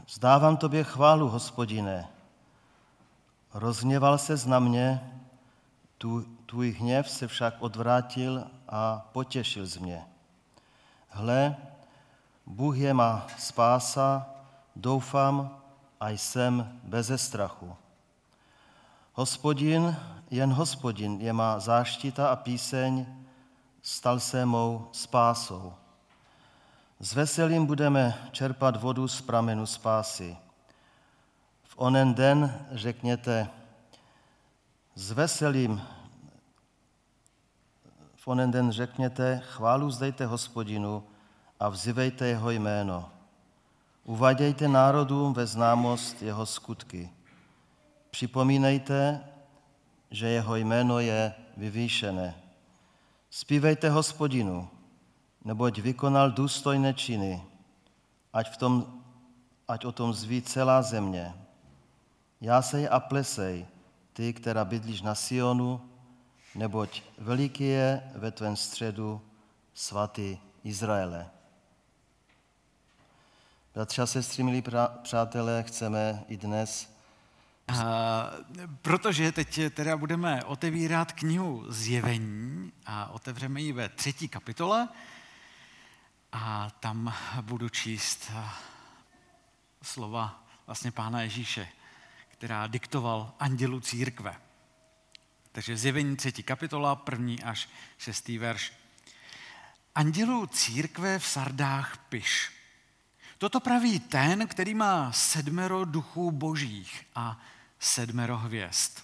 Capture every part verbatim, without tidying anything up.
Vzdávám tobě chválu, Hospodine. Rozhněval ses na mě, tu, tvůj hněv se však odvrátil a potěšil z mě. Hle, Bůh je má spása, doufám a jsem beze strachu. Hospodin, jen Hospodin je má záštita a píseň, stal se mou spásou. S veselím budeme čerpat vodu z pramenu spásy. V onen den řekněte, s veselím, v onen den řekněte, chválu vzdejte Hospodinu a vzývejte jeho jméno. Uvádějte národům ve známost jeho skutky. Připomínejte, že jeho jméno je vyvýšené. Zpívejte Hospodinu, neboť vykonal důstojné činy, ať, v tom, ať o tom zví celá země. Jásej a plesej, ty, která bydlíš na Sionu, neboť veliký je ve tvém středu svatý Izraele. Bratři a sestry, milí přátelé, chceme i dnes... Uh, protože teď teda budeme otevírat knihu Zjevení a otevřeme ji ve třetí kapitole a tam budu číst slova vlastně Pána Ježíše, která diktoval andělu církve. Takže Zjevení třetí kapitola, první až šestý verš. Andělu církve v Sardách piš. Toto praví ten, který má sedmero duchů božích a sedmero hvězd.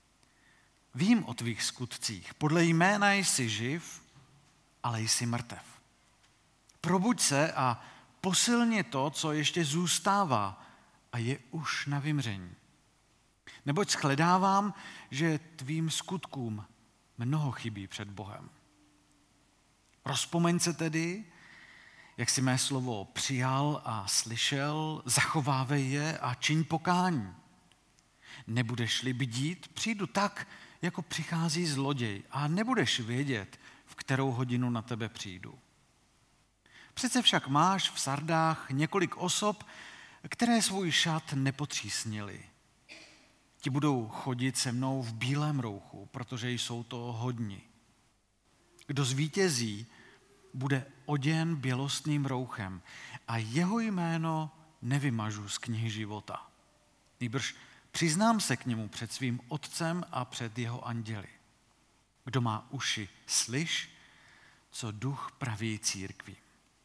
Vím o tvých skutcích. Podle jména jsi živ, ale jsi mrtev. Probuď se a posilně to, co ještě zůstává a je už na vymření. Neboť shledávám, že tvým skutkům mnoho chybí před Bohem. Rozpomeň se tedy, jak jsi mé slovo přijal a slyšel, zachovávej je a čiň pokání. Nebudeš-li bdít, přijdu tak, jako přichází zloděj a nebudeš vědět, v kterou hodinu na tebe přijdu. Přece však máš v Sardách několik osob, které svůj šat nepotřísnili. Ti budou chodit se mnou v bílém rouchu, protože jsou to hodni. Kdo zvítězí, bude oděn bělostným rouchem a jeho jméno nevymažu z knihy života. Nýbrž přiznám se k němu před svým otcem a před jeho anděli. Kdo má uši, slyš, co duch praví církví.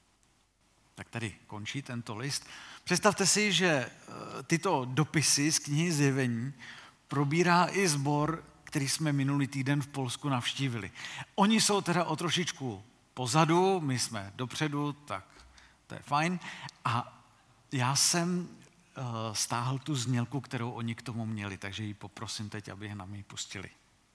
Tak tady končí tento list. Představte si, že tyto dopisy z knihy Zjevení probírá i sbor, který jsme minulý týden v Polsku navštívili. Oni jsou teda o trošičku pozadu, my jsme dopředu, tak to je fajn. A já jsem uh, stáhl tu znělku, kterou oni k tomu měli, takže ji poprosím teď, aby nám ji pustili.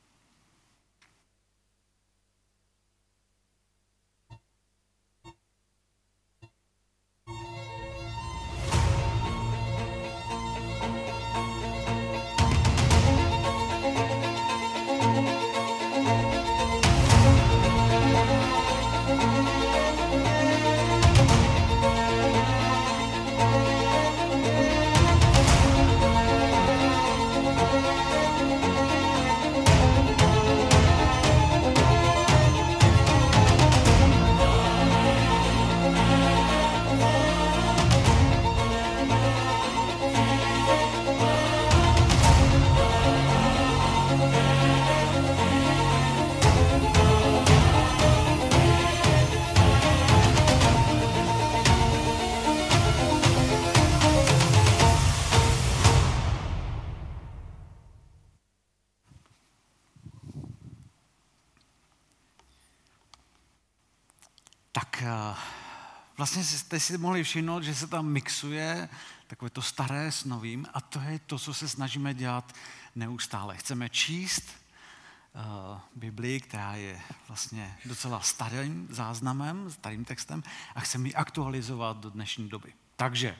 Vlastně jste si mohli všimnout, že se tam mixuje takové to staré s novým a to je to, co se snažíme dělat neustále. Chceme číst uh, Biblii, která je vlastně docela starým záznamem, starým textem a chceme ji aktualizovat do dnešní doby. Takže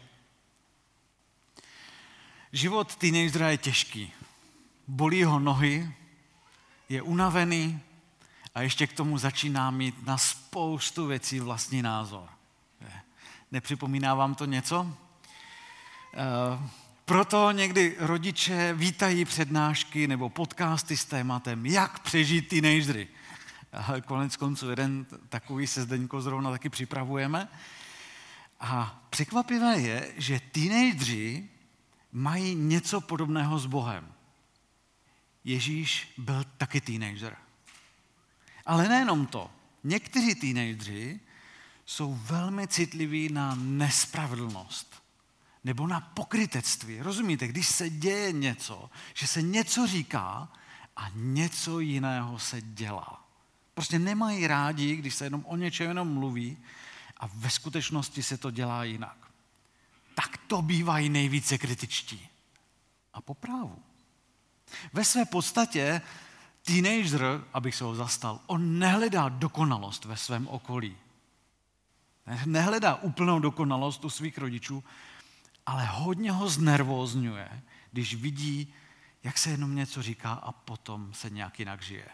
život teenagera je těžký. Bolí ho nohy, je unavený a ještě k tomu začíná mít na spoustu věcí vlastní názor. Nepřipomíná vám to něco? Proto někdy rodiče vítají přednášky nebo podcasty s tématem, jak přežít teenagery. Konec konců jeden takový se Zdeňkou zrovna taky připravujeme. A překvapivé je, že teenageři mají něco podobného s Bohem. Ježíš byl taky teenager. Ale nejenom to. Někteří teenageři jsou velmi citliví na nespravedlnost nebo na pokrytectví. Rozumíte, když se děje něco, že se něco říká a něco jiného se dělá. Prostě nemají rádi, když se jenom o něčem jenom mluví a ve skutečnosti se to dělá jinak. Tak to bývají nejvíce kritičtí. A po právu. Ve své podstatě teenager, abych se ho zastal, on nehledá dokonalost ve svém okolí. Nehledá úplnou dokonalost u svých rodičů, ale hodně ho znervózňuje, když vidí, jak se jenom něco říká a potom se nějak jinak žije.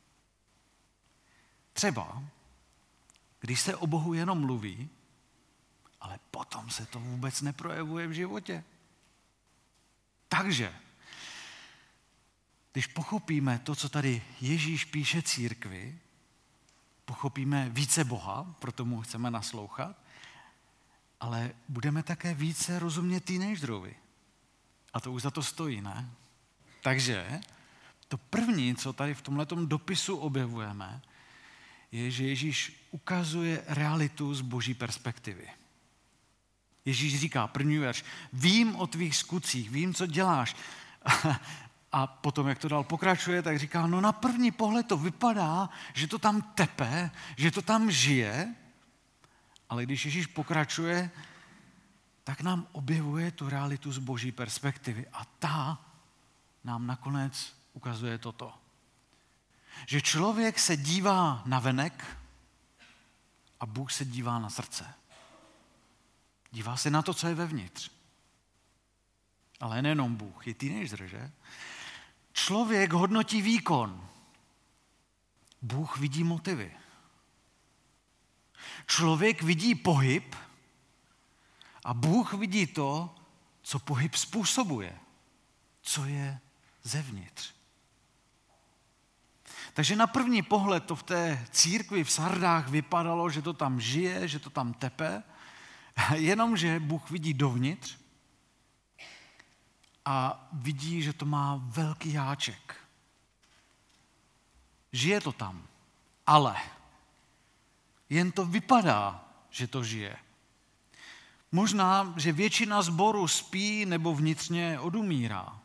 Třeba, když se o Bohu jenom mluví, ale potom se to vůbec neprojevuje v životě. Takže, když pochopíme to, co tady Ježíš píše církvi, pochopíme více Boha, proto mu chceme naslouchat, ale budeme také více rozumět teenagerovi. A to už za to stojí, ne? Takže to první, co tady v tomhletom dopisu objevujeme, je, že Ježíš ukazuje realitu z boží perspektivy. Ježíš říká, první verš, vím o tvých skutcích, vím, co děláš. A potom, jak to dál pokračuje, tak říká, no na první pohled to vypadá, že to tam tepe, že to tam žije, ale když Ježíš pokračuje, tak nám objevuje tu realitu z boží perspektivy. A ta nám nakonec ukazuje toto. Že člověk se dívá na venek a Bůh se dívá na srdce. Dívá se na to, co je vevnitř. Ale nejenom Bůh, je teenager, že? Člověk hodnotí výkon. Bůh vidí motivy. Člověk vidí pohyb a Bůh vidí to, co pohyb způsobuje, co je zevnitř. Takže na první pohled to v té církvi v Sardách vypadalo, že to tam žije, že to tam tepe, jenomže Bůh vidí dovnitř a vidí, že to má velký háček. Žije to tam, ale jen to vypadá, že to žije. Možná, že většina sboru spí nebo vnitřně odumírá.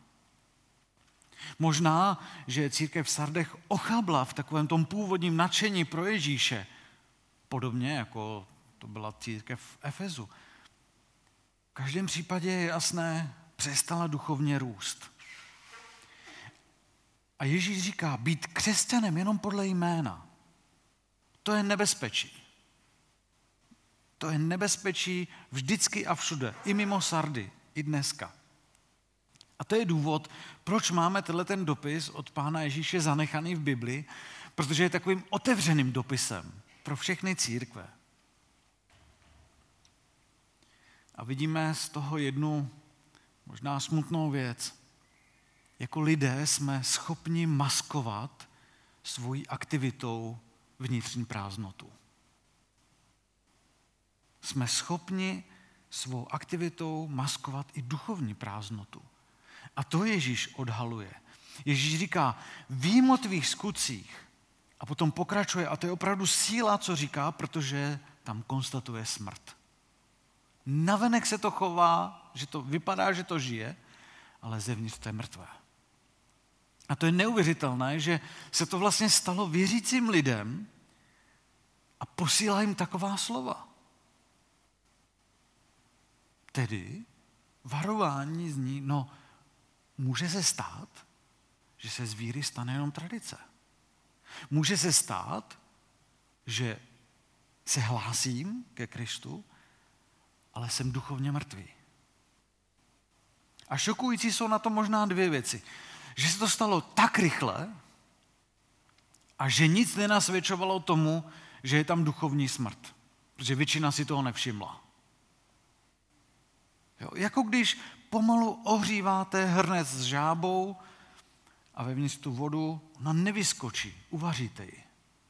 Možná, že církev v Sardech ochabla v takovém tom původním nadšení pro Ježíše, podobně jako to byla církev v Efezu. V každém případě je jasné, přestala duchovně růst. A Ježíš říká, být křesťanem jenom podle jména, to je nebezpečí. To je nebezpečí vždycky a všude, i mimo Sardy, i dneska. A to je důvod, proč máme tenhle ten dopis od Pána Ježíše zanechaný v Bibli, protože je takovým otevřeným dopisem pro všechny církve. A vidíme z toho jednu možná smutnou věc. Jako lidé jsme schopni maskovat svojí aktivitou vnitřní prázdnotu. Jsme schopni svou aktivitou maskovat i duchovní prázdnotu. A to Ježíš odhaluje. Ježíš říká, vím o tvých skutcích. A potom pokračuje, a to je opravdu síla, co říká, protože tam konstatuje smrt. Navenek se to chová, že to vypadá, že to žije, ale zevnitř to je mrtvé. A to je neuvěřitelné, že se to vlastně stalo věřícím lidem a posílá jim taková slova. Tedy varování zní, no může se stát, že se z víry stane jenom tradice. Může se stát, že se hlásím ke Kristu, ale jsem duchovně mrtvý. A šokující jsou na to možná dvě věci. Že se to stalo tak rychle a že nic nenasvědčovalo tomu, že je tam duchovní smrt. Protože většina si toho nevšimla. Jo, jako když pomalu ohříváte hrnec s žábou a vevnitř tu vodu, ona nevyskočí, uvaříte ji.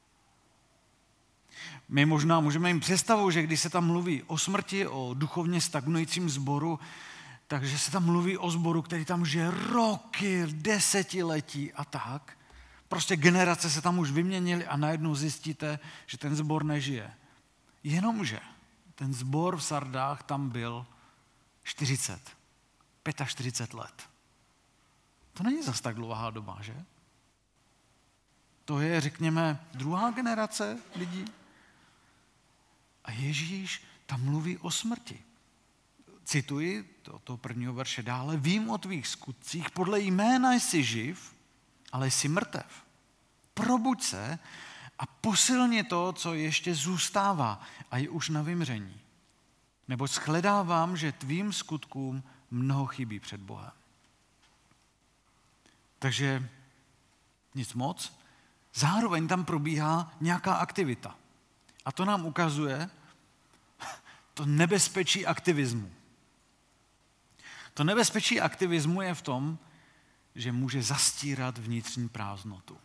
My možná můžeme jim představit, že když se tam mluví o smrti, o duchovně stagnujícím sboru, takže se tam mluví o sboru, který tam žije roky, desetiletí a tak. Prostě generace se tam už vyměnily a najednou zjistíte, že ten sbor nežije. Jenomže ten sbor v Sardách tam byl čtyřicet, čtyřicet pět let. To není zas tak dlouhá doba, že? To je, řekněme, druhá generace lidí. A Ježíš tam mluví o smrti. Cituji to, to prvního verše dále. Vím o tvých skutcích, podle jména jsi živ, ale jsi mrtev. Probuď se a posilni to, co ještě zůstává a je už na vymření. Neboť shledávám, že tvým skutkům mnoho chybí před Bohem. Takže nic moc. Zároveň tam probíhá nějaká aktivita. A to nám ukazuje to nebezpečí aktivismu. To nebezpečí aktivismu je v tom, že může zastírat vnitřní prázdnotu.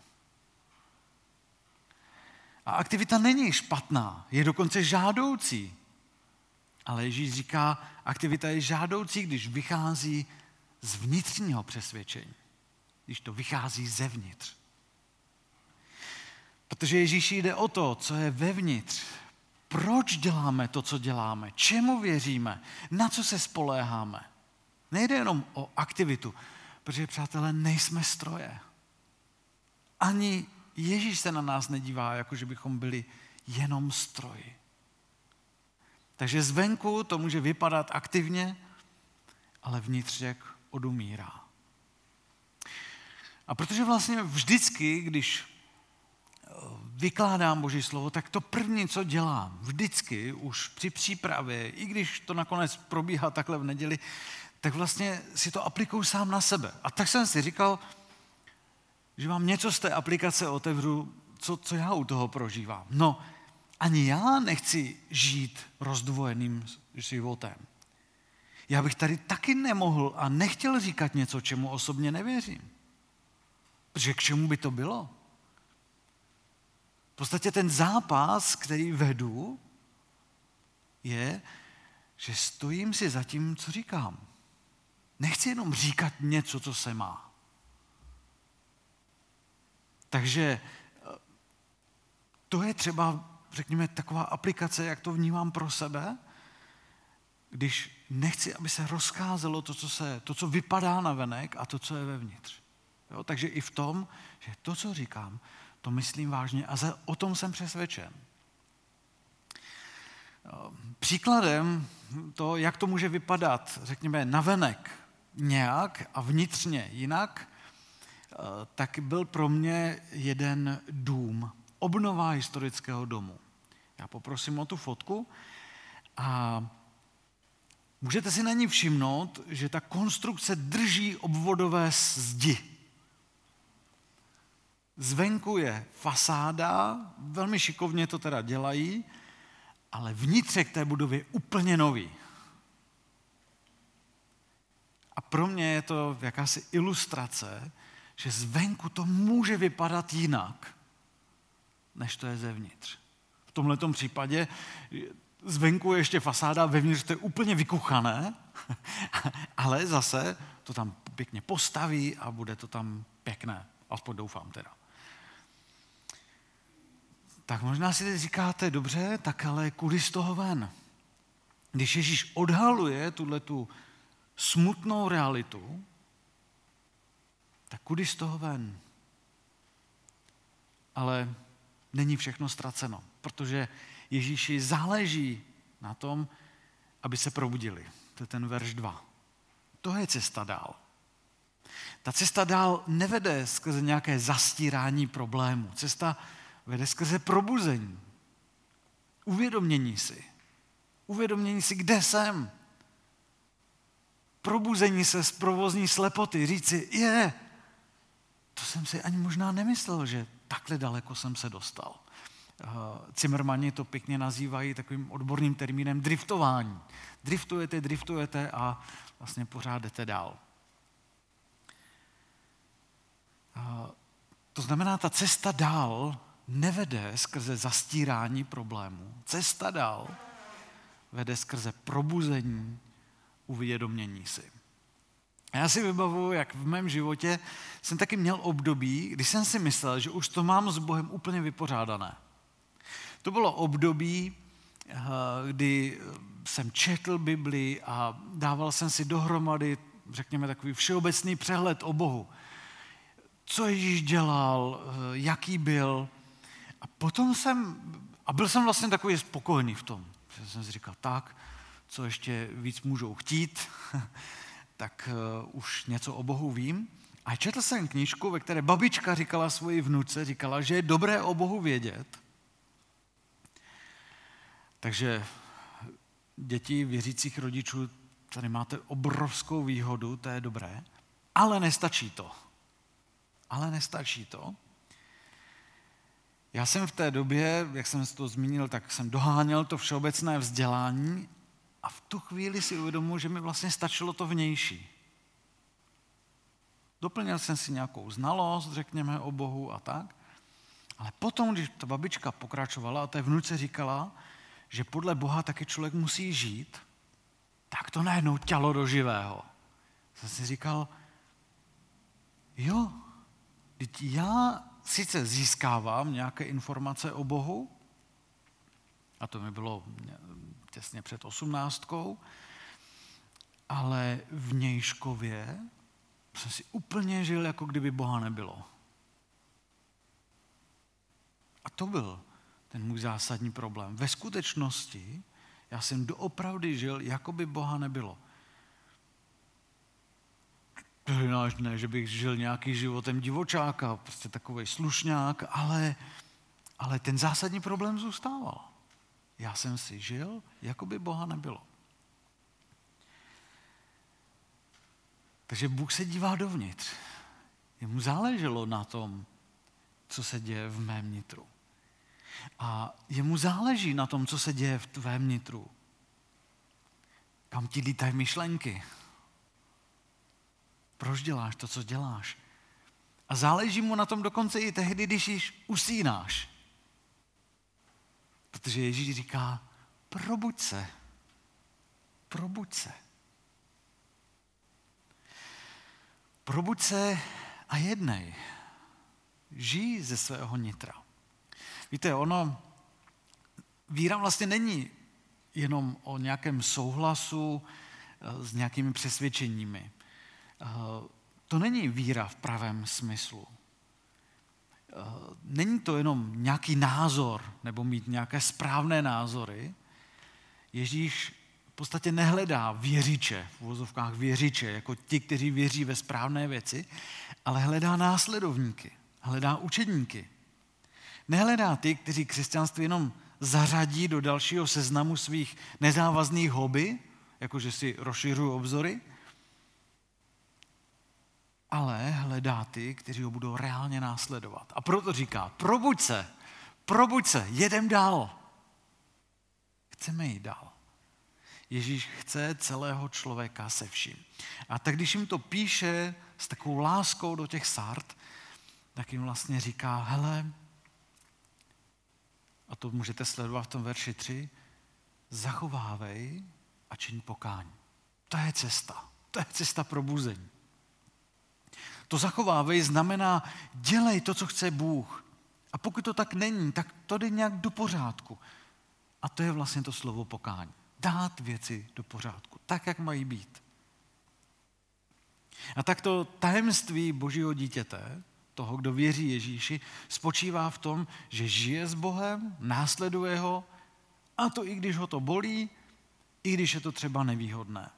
A aktivita není špatná, je dokonce žádoucí. Ale Ježíš říká, aktivita je žádoucí, když vychází z vnitřního přesvědčení. Když to vychází zevnitř. Protože Ježíši jde o to, co je vevnitř. Proč děláme to, co děláme? Čemu věříme? Na co se spoléháme? Nejde jenom o aktivitu, protože, přátelé, nejsme stroje. Ani Ježíš se na nás nedívá, jako že bychom byli jenom stroji. Takže zvenku to může vypadat aktivně, ale vnitřek odumírá. A protože vlastně vždycky, když vykládám Boží slovo, tak to první, co dělám, vždycky už při přípravě, i když to nakonec probíhá takhle v neděli, tak vlastně si to aplikuju sám na sebe. A tak jsem si říkal, že vám něco z té aplikace otevřu, co, co já u toho prožívám. No, ani já nechci žít rozdvojeným životem. Já bych tady taky nemohl a nechtěl říkat něco, čemu osobně nevěřím. Protože k čemu by to bylo? V podstatě ten zápas, který vedu, je, že stojím si za tím, co říkám. Nechci jenom říkat něco, co se má. Takže to je třeba, řekněme, taková aplikace, jak to vnímám pro sebe, když nechci, aby se rozcházelo to, co, se, to, co vypadá navenek a to, co je vevnitř. Jo? Takže i v tom, že to, co říkám, to myslím vážně a za, o tom jsem přesvědčen. Příkladem to, jak to může vypadat, řekněme, navenek nějak a vnitřně jinak, tak byl pro mě jeden dům, obnova historického domu. Já poprosím o tu fotku a můžete si na ní všimnout, že ta konstrukce drží obvodové zdi. Zvenku je fasáda, velmi šikovně to teda dělají, ale vnitřek té budovy je úplně nový. A pro mě je to jakási ilustrace, že zvenku to může vypadat jinak, než to je zevnitř. V tomhletom případě zvenku je ještě fasáda, vevnitř to je úplně vykuchané, ale zase to tam pěkně postaví a bude to tam pěkné. Aspoň doufám teda. Tak možná si teď říkáte, dobře, tak ale kudy z toho ven? Když Ježíš odhaluje tuhletu smutnou realitu, tak kudy z toho ven? Ale není všechno ztraceno, protože Ježíši záleží na tom, aby se probudili. To je ten verš dva. To je cesta dál. Ta cesta dál nevede skrze nějaké zastírání problémů. Cesta vede skrze probuzení. Uvědomění si. Uvědomění si, kde jsem. Probuzení se z provozní slepoty. Říci, je, to jsem si ani možná nemyslel, že takhle daleko jsem se dostal. Cimrmani to pěkně nazývají takovým odborným termínem driftování. Driftujete, driftujete a vlastně pořád jdete dál. To znamená, ta cesta dál nevede skrze zastírání problémů. Cesta dál vede skrze probuzení, uvědomění si. A já si vybavuju, jak v mém životě jsem taky měl období, kdy jsem si myslel, že už to mám s Bohem úplně vypořádané. To bylo období, kdy jsem četl Bibli a dával jsem si dohromady, řekněme, takový všeobecný přehled o Bohu. Co Ježíš dělal, jaký byl. A potom jsem, a byl jsem vlastně takový spokojený v tom, že jsem si říkal, tak, co ještě víc můžou chtít, tak uh, už něco o Bohu vím. A četl jsem knížku, ve které babička říkala svoji vnuce, říkala, že je dobré o Bohu vědět. Takže děti věřících rodičů, tady máte obrovskou výhodu, to je dobré, ale nestačí to. Ale nestačí to. Já jsem v té době, jak jsem si to zmínil, tak jsem doháněl to všeobecné vzdělání a v tu chvíli si uvědomil, že mi vlastně stačilo to vnější. Doplnil jsem si nějakou znalost, řekněme, o Bohu a tak. Ale potom, když ta babička pokračovala a té vnuce říkala, že podle Boha taky člověk musí žít, tak to najednou tělo do živého. Jsem si říkal, jo, teď já sice získávám nějaké informace o Bohu, a to mi bylo těsně před osmnáctkou, ale vnějškově jsem si úplně žil, jako kdyby Boha nebylo. A to byl ten můj zásadní problém. Ve skutečnosti já jsem doopravdy žil, jako by Boha nebylo. Ne, že bych žil nějaký životem divočáka, prostě takovej slušňák, ale, ale ten zásadní problém zůstával. Já jsem si žil, jako by Boha nebylo. Takže Bůh se dívá dovnitř. Jemu záleželo na tom, co se děje v mém nitru. A jemu záleží na tom, co se děje v tvém nitru. Kam ti lítají myšlenky? Proč děláš to, co děláš? A záleží mu na tom dokonce i tehdy, když již usínáš. Protože Ježíš říká, probuď se. Probuď se. Probuď se a jednej. Žij ze svého nitra. Víte, ono, víra vlastně není jenom o nějakém souhlasu s nějakými přesvědčeními. To není víra v pravém smyslu. Není to jenom nějaký názor nebo mít nějaké správné názory. Ježíš v podstatě nehledá věřiče, v uvozovkách věřiče, jako ti, kteří věří ve správné věci, ale hledá následovníky, hledá učedníky. Nehledá ty, kteří křesťanství jenom zařadí do dalšího seznamu svých nezávazných hobby, jakože si rozšiřují obzory, ale hledá ty, kteří ho budou reálně následovat. A proto říká, probuď se, probuď se, jedem dál. Chceme jít dál. Ježíš chce celého člověka se vším. A tak když jim to píše s takovou láskou do těch sard, tak jim vlastně říká, hele, a to můžete sledovat v tom verši tři, zachovávej a čiň pokání. To je cesta. To je cesta probuzení. To zachovávej znamená, dělej to, co chce Bůh. A pokud to tak není, tak to jde nějak do pořádku. A to je vlastně to slovo pokání. Dát věci do pořádku, tak, jak mají být. A tak to tajemství Božího dítěte, toho, kdo věří Ježíši, spočívá v tom, že žije s Bohem, následuje ho, a to i když ho to bolí, i když je to třeba nevýhodné.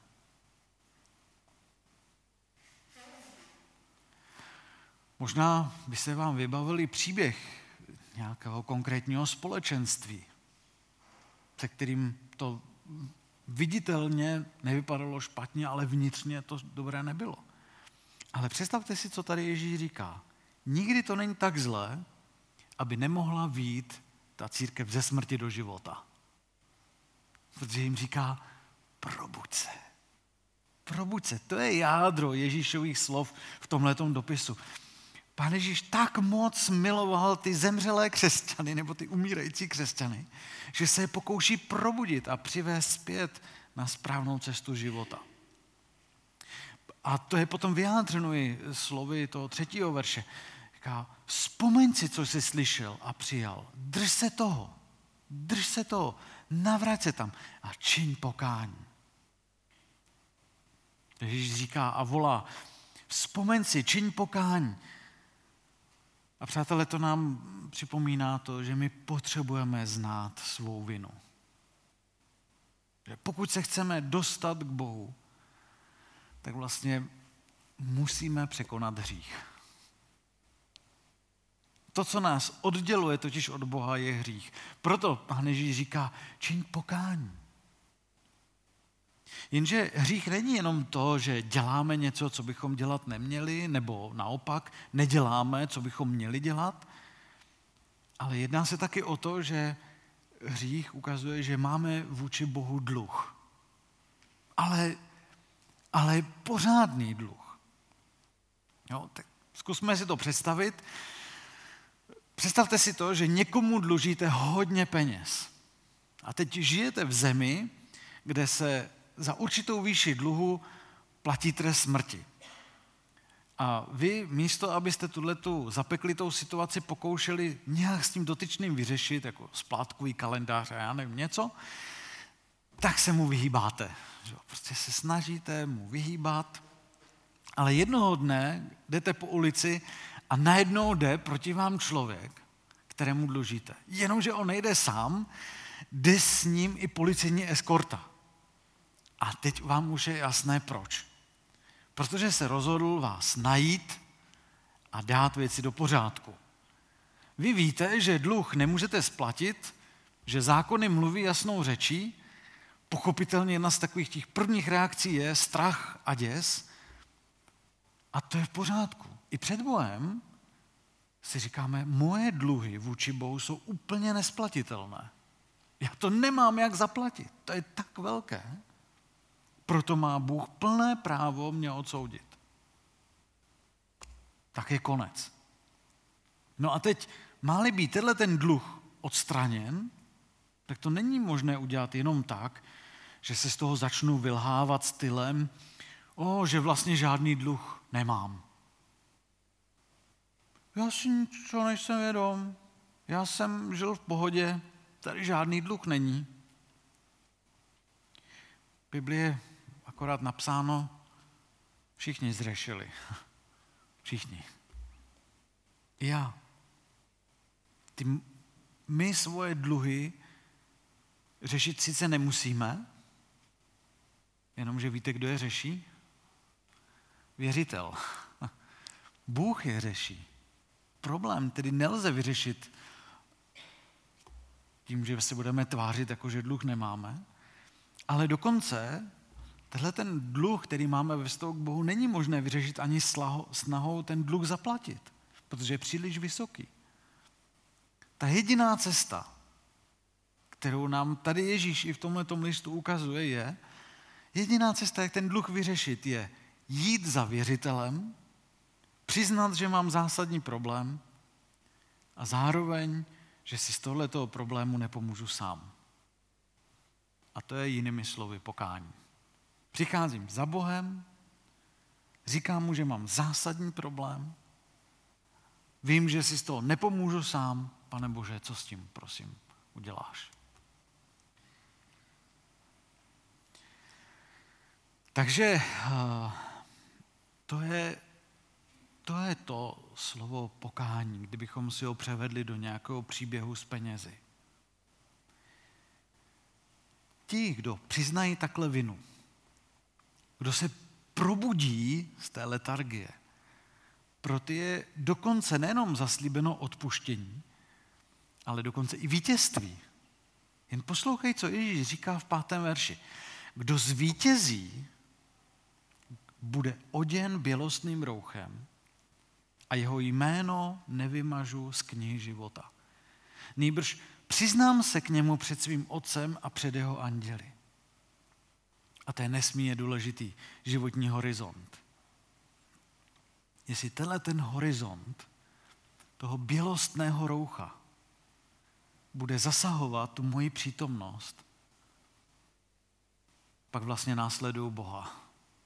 Možná by se vám vybavil příběh nějakého konkrétního společenství, se kterým to viditelně nevypadalo špatně, ale vnitřně to dobré nebylo. Ale představte si, co tady Ježíš říká. Nikdy to není tak zlé, aby nemohla vyjít ta církev ze smrti do života. Protože jim říká, probuď se. Probuď se. To je jádro Ježíšových slov v tomhletom dopisu. Pán Ježíš tak moc miloval ty zemřelé křesťany, nebo ty umírající křesťany, že se je pokouší probudit a přivést zpět na správnou cestu života. A to je potom vyjádřeno i slovy toho třetího verše. Říká, vzpomeň si, co jsi slyšel a přijal. Drž se toho. Drž se toho. Navrať se tam a čiň pokání. Ježíš říká a volá, vzpomeň si, čiň pokání. A přátelé, to nám připomíná to, že my potřebujeme znát svou vinu. Že pokud se chceme dostat k Bohu, tak vlastně musíme překonat hřích. To, co nás odděluje totiž od Boha, je hřích. Proto Pán Ježíš říká, čiň pokání. Jenže hřích není jenom to, že děláme něco, co bychom dělat neměli, nebo naopak neděláme, co bychom měli dělat, ale jedná se taky o to, že hřích ukazuje, že máme vůči Bohu dluh. Ale, ale pořádný dluh. Jo, tak zkusme si to představit. Představte si to, že někomu dlužíte hodně peněz. A teď žijete v zemi, kde se za určitou výši dluhu platí trest smrti. A vy místo, abyste tuhletu zapeklitou situaci pokoušeli nějak s tím dotyčným vyřešit, jako splátkový kalendář a já nevím něco, tak se mu vyhýbáte. Prostě se snažíte mu vyhýbat, ale jednoho dne jdete po ulici a najednou jde proti vám člověk, kterému dlužíte. Jenomže on nejde sám, jde s ním i policejní eskorta. A teď vám už je jasné proč. Protože se rozhodl vás najít a dát věci do pořádku. Vy víte, že dluh nemůžete splatit, že zákony mluví jasnou řečí. Pochopitelně jedna z takových těch prvních reakcí je strach a děs. A to je v pořádku. I před Bohem si říkáme, moje dluhy vůči Bohu jsou úplně nesplatitelné. Já to nemám jak zaplatit. To je tak velké. Proto má Bůh plné právo mě odsoudit. Tak je konec. No a teď, má-li být tenhle ten dluh odstraněn, tak to není možné udělat jenom tak, že se z toho začnu vylhávat stylem, o, že vlastně žádný dluh nemám. Já si ničeho nejsem vědom. Já jsem žil v pohodě, tady žádný dluh není. V Biblii je akorát napsáno, všichni zřešili. Všichni. I já. Ty, my svoje dluhy řešit sice nemusíme, jenomže víte, kdo je řeší? Věřitel. Bůh je řeší. Problém tedy nelze vyřešit tím, že se budeme tvářit, jako že dluh nemáme, ale dokonce tenhle ten dluh, který máme ve vztahu k Bohu, není možné vyřešit ani snahou ten dluh zaplatit, protože je příliš vysoký. Ta jediná cesta, kterou nám tady Ježíš i v tomhletom listu ukazuje, je, jediná cesta, jak ten dluh vyřešit, je jít za věřitelem, přiznat, že mám zásadní problém a zároveň, že si z tohletoho problému nepomůžu sám. A to je jinými slovy pokání. Přicházím za Bohem, říkám mu, že mám zásadní problém, vím, že si z toho nepomůžu sám, Pane Bože, co s tím, prosím, uděláš? Takže to je, to je to slovo pokání, kdybychom si ho převedli do nějakého příběhu s penězi. Ti, kdo přiznají takhle vinu, kdo se probudí z té letargie, pro ty je dokonce nejenom zaslíbeno odpuštění, ale dokonce i vítězství. Jen poslouchej, co Ježíš říká v pátém verši. Kdo zvítězí, bude oděn bělostným rouchem a jeho jméno nevymažu z knihy života. Nýbrž Přiznám se k němu před svým otcem a před jeho anděli. A to je nesmírně důležitý životní horizont. Jestli tenhle ten horizont toho bělostného roucha bude zasahovat tu moji přítomnost, pak vlastně následuju Boha.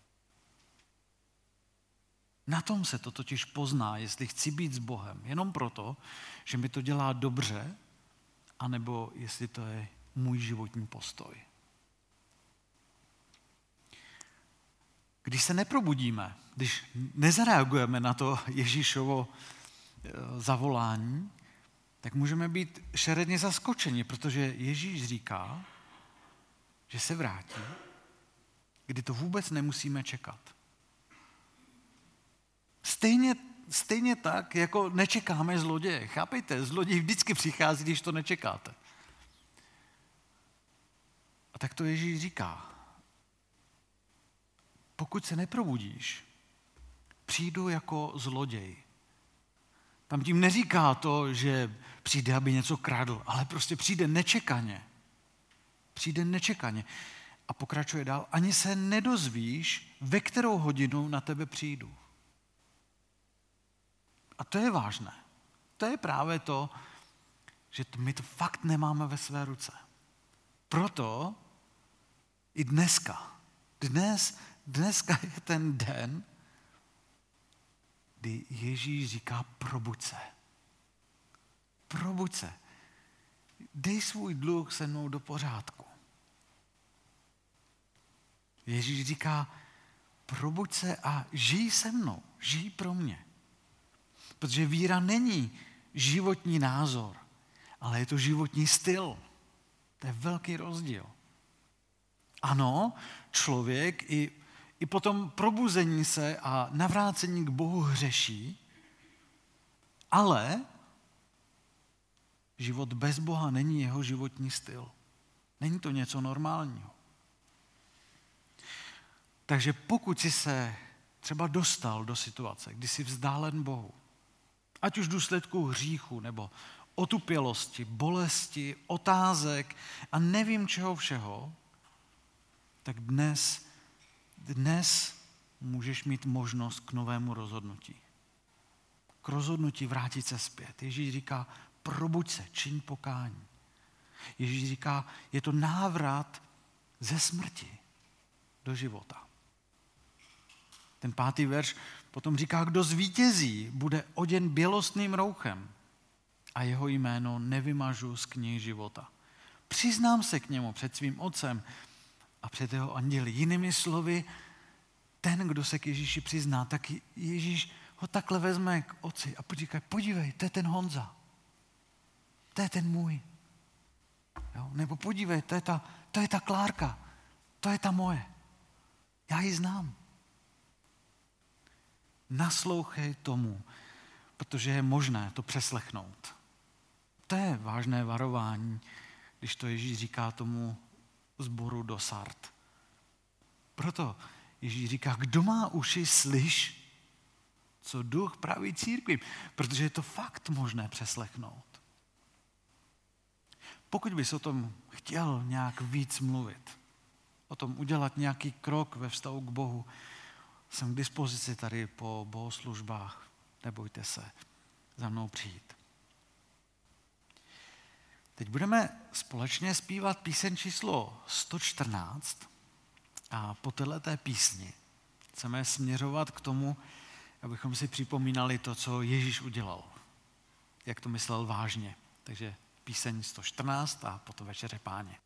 Na tom se to totiž pozná, jestli chci být s Bohem, jenom proto, že mi to dělá dobře, anebo jestli to je můj životní postoj. Když se neprobudíme, když nezareagujeme na to Ježíšovo zavolání, tak můžeme být šeredně zaskočeni, protože Ježíš říká, že se vrátí, kdy to vůbec nemusíme čekat. Stejně, stejně tak, jako nečekáme zloděje. Chápejte, zloděj vždycky přichází, když to nečekáte. A tak to Ježíš říká. Pokud se neprobudíš, přijdu jako zloděj. Tam tím neříká to, že přijde, aby něco kradl, ale prostě přijde nečekaně. Přijde nečekaně. A pokračuje dál. Ani se nedozvíš, ve kterou hodinu na tebe přijdu. A to je vážné. To je právě to, že my to fakt nemáme ve své ruce. Proto i dneska, dnes, dneska je ten den, kdy Ježíš říká probuď se. Probuď se. Dej svůj dluh se mnou do pořádku. Ježíš říká probuď se a žij se mnou, žij pro mě. Protože víra není životní názor, ale je to životní styl. To je velký rozdíl. Ano, člověk i, i po tom probuzení se a navrácení k Bohu hřeší, ale život bez Boha není jeho životní styl. Není to něco normálního. Takže pokud jsi se třeba dostal do situace, kdy jsi vzdálen Bohu, ať už v důsledku hříchu nebo otupělosti, bolesti, otázek a nevím čeho všeho, tak dnes, dnes můžeš mít možnost k novému rozhodnutí. K rozhodnutí vrátit se zpět. Ježíš říká, probuď se, čiň pokání. Ježíš říká, je to návrat ze smrti do života. Ten pátý verš potom říká, kdo zvítězí, bude oděn bělostným rouchem a jeho jméno nevymažu z knihy života. Přiznám se k němu před svým otcem a před jeho anděli. Jinými slovy, ten, kdo se k Ježíši přizná, tak Ježíš ho takhle vezme k otci a říká, podívej, to je ten Honza. To je ten můj. Jo? Nebo podívej, to je, ta, to je ta Klárka. To je ta moje. Já ji znám. Naslouchej tomu, protože je možné to přeslechnout. To je vážné varování, když to Ježíš říká tomu sboru do Sard. Proto Ježíš říká, kdo má uši, slyš, co duch praví církvím, protože je to fakt možné přeslechnout. Pokud bys o tom chtěl nějak víc mluvit, o tom udělat nějaký krok ve vztahu k Bohu, jsem k dispozici tady po bohoslužbách. Nebojte se za mnou přijít. Teď budeme společně zpívat píseň číslo sto čtrnáct a po této písni chceme směřovat k tomu, abychom si připomínali to, co Ježíš udělal. Jak to myslel vážně. Takže píseň sto čtrnáct a potom Večeře Páně.